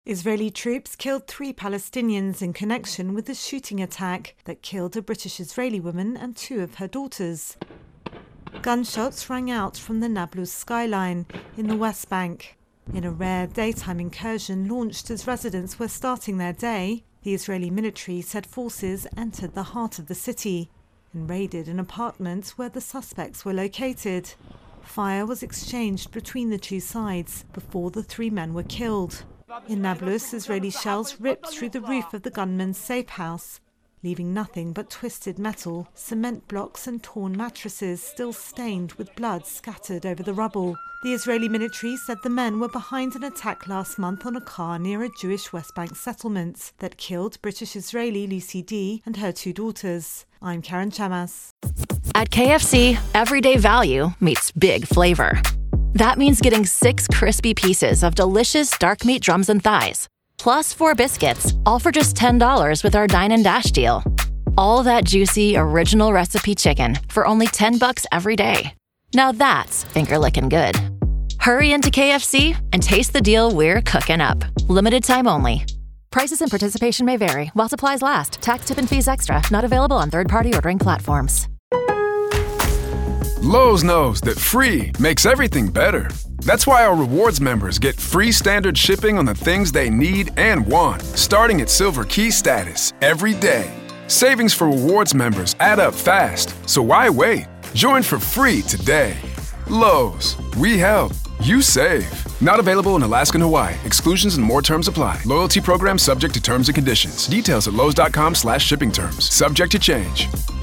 Israeli troops killed 3 Palestinians in connection with the shooting attack that killed a British-Israeli woman and 2 of her daughters. Gunshots rang out from the Nablus skyline in the West Bank. In a rare daytime incursion launched as residents were starting their day, the Israeli military said forces entered the heart of the city and raided an apartment where the suspects were located. Fire was exchanged between the 2 sides before the 3 men were killed. In Nablus, Israeli shells ripped through the roof of the gunman's safe house, leaving nothing but twisted metal, cement blocks and torn mattresses still stained with blood scattered over the rubble. The Israeli military said the men were behind an attack last month on a car near a Jewish West Bank settlement that killed British-Israeli Lucy D and her 2 daughters. I'm Karen Chamas. At KFC, everyday value meets big flavor. That means getting 6 crispy pieces of delicious dark meat drums and thighs, plus 4 biscuits, all for just $10 with our Dine and Dash deal. All that juicy, original recipe chicken for only $10 every day. Now that's finger-licking good. Hurry into KFC and taste the deal we're cooking up. Limited time only. Prices and participation may vary while supplies last. Tax, tip, and fees extra. Not available on third-party ordering platforms. Lowe's knows that free makes everything better. That's why our rewards members get free standard shipping on the things they need and want, starting at Silver Key status every day. Savings for rewards members add up fast, so why wait? Join for free today. Lowe's, we help, you save. Not available in Alaska and Hawaii. Exclusions and more terms apply. Loyalty program subject to terms and conditions. Details at lowes.com/shipping terms. Subject to change.